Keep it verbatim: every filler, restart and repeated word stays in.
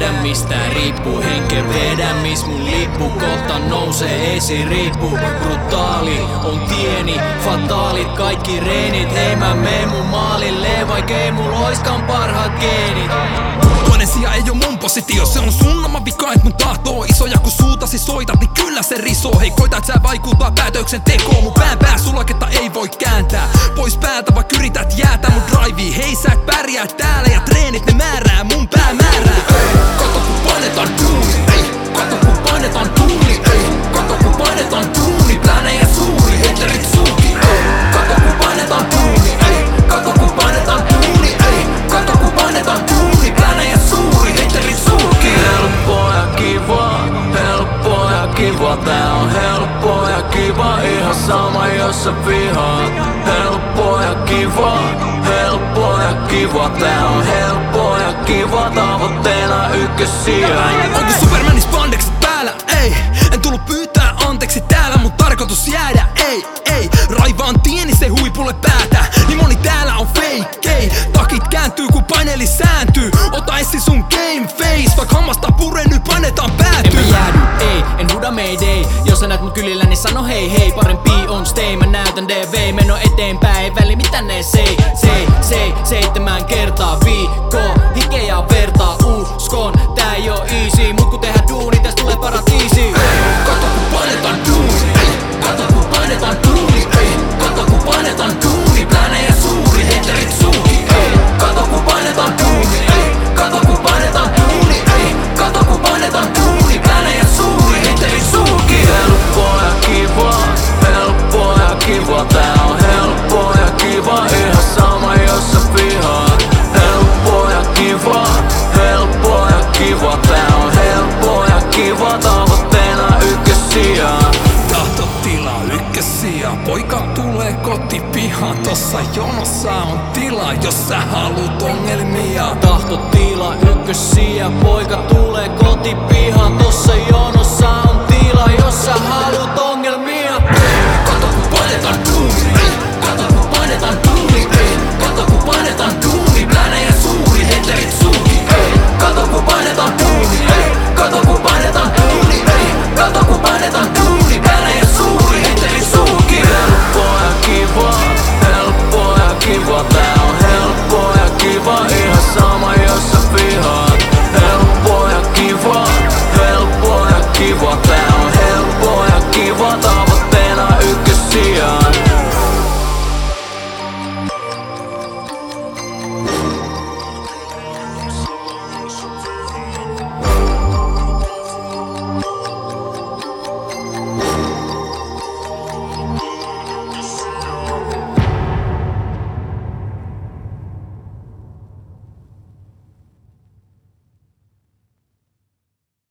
tiedä mistä riippuu. Henke vedä mis mun lippu kohta nousee esi riippu. Brutaali on tieni, fataalit kaikki reenit. Hei mä meen mun maalille, vaikkei mul oiskaan parhaat geenit. Toinen sija ei oo mun positio, se on sun oma vika, et mun tahto on iso. Ja kun suutasi soitat, niin kyllä se risoo. Hei koita et sä vaikuttaa päätöksentekoon. Mun pään pää sulaketta ei voi kääntää pois päältä, vaikka yrität jäätä mun drivea. Hei sä et pärjää täällä ja treenit ne määrää mun päämäärää. Ei, kato kun painetaan duuni, ei, kato kun painetaan duuni, ei, kato kun painetaan duuni, pläänejä suuri, heterit suuki, ei, kato kun painetaan duuni, ei, kato kun painetaan duuni, ei, kato kun painetaan duuni, pläänejä suuri, heterit suuki. Helppoa ja kiva, helppoa ja kiva, tää on helppoa ja kiva, ihan sama jos sä vihaat. Helppoa ja kiva, helppoa ja kiva, tää on helppoa ja kiva, tavoitteena ykkössijaan. Onko Supermanin spandeksit päällä? Ei, en tullut pyytää anteeksi täällä, mun tarkoitus jäädä. Ei, ei, raivaan tieni se huipulle päätä. Niin moni täällä on fake, takit kääntyy kun paine lisääntyy. Ota essi sun game face, vaikka hammasta pure nyt painetaan päätyy. En mä jäädy, ei, en huda mayday. Jos sä näet mut kylillä niin sano hei hei. Parempi on stay, mä näytän D V. Meno eteenpäin, ei väli mitä ne sei, sei, sei. Seitsemän kertaa viikko, hikeä vertaa uskon. Tää ei oo easy, mut kun tehdään duuni, täs tulee paratiisi. Ei, kato kun painetaan duuni, ei, kato kun painetaan duuni, ei, kato kun painetaan duuni, pläänejä suuri, heterit suuki, ei, kato kun painetaan duuni, ei, kato kun painetaan duuni, ei, kato kun painetaan duuni, pläänejä suuri, heterit suuki. Helppoa ja kiva, helppoa ja kiva, tää on helppoa ja kiva, ihan sama jos sä vihaat. Helppoa ja kiva, helppoa ja kiva, tää on helppoa ja kiva, tavoitteena ykkössijaan. Tahtotila ykkössija, poika tulee kotipihaan. Tossa jonossa on tila, jos sä haluut ongelmia. Tahtotila ykkössija, poika tulee